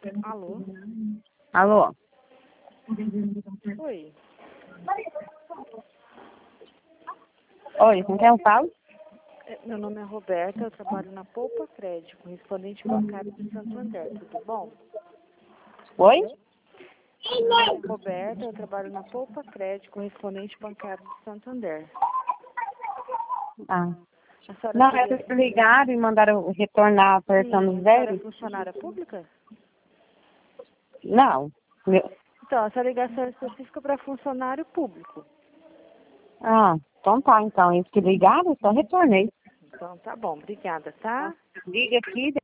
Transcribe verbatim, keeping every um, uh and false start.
Alô? Alô? Oi. Oi, com quem eu falo? É, Meu nome é Roberta, eu trabalho na Poupa Crédito, correspondente bancário de Santo André, tudo bom? Oi? Meu nome é Roberta, eu trabalho na Poupa Crédito, correspondente bancário de Santo André. Ah. A senhora Não, seria... é que ligaram e mandaram retornar apertando Sim, a senhora é zero? funcionária pública? Não. Meu- Então, essa ligação é específica para funcionário público. Ah, então tá, então. Eles que ligaram, eu só retornei. Então, tá bom, obrigada, tá? Liga aqui.